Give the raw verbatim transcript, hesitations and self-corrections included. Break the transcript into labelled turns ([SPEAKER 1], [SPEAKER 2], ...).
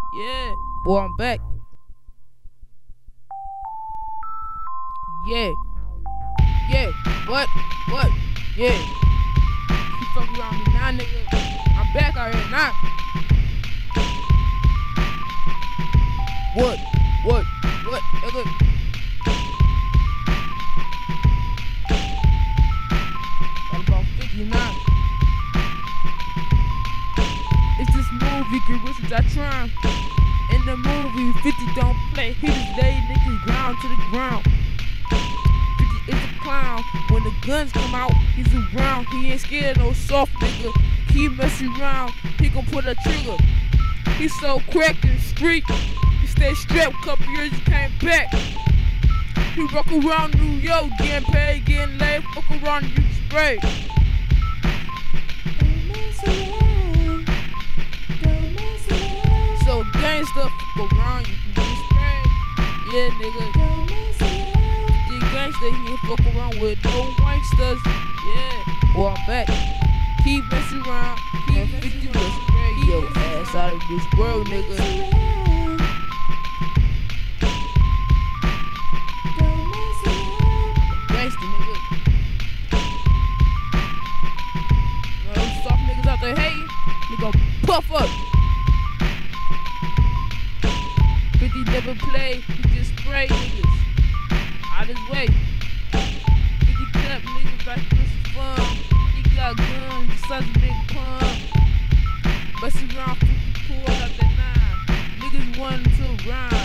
[SPEAKER 1] Yeah, boy, I'm back. Yeah, yeah, what, what, yeah. You fuck around me now, nigga. I'm back out here now. What, what, what, nigga? All about fifty-nine. It's this movie, get rich as I try. In the movie, fifty don't play. He just lay niggas ground to the ground. fifty is a clown. When the guns come out, he's around. He ain't scared of no soft nigga. Keep messing around, he gon' put a trigger. He's so quick in the street. He stayed strapped, couple years he came back. He rock around New York, getting paid, getting laid. Fuck around, you spray. So gangsta, fuck around, you can get sprayed. Yeah, nigga. The gangsta, he ain't fuck around with no wanksters. Yeah, boy, I'm back. Keep messing around, keep fifty was spray your ass out of this world, nigga. Gangsta, nigga. You know those soft niggas out there hating? They gon' puff up. fifty never play, he just spray niggas out his way. fifty clap niggas like this is fun. He got guns, such a big pump. Bust around fifty pull out the nine. Niggas want to rhyme.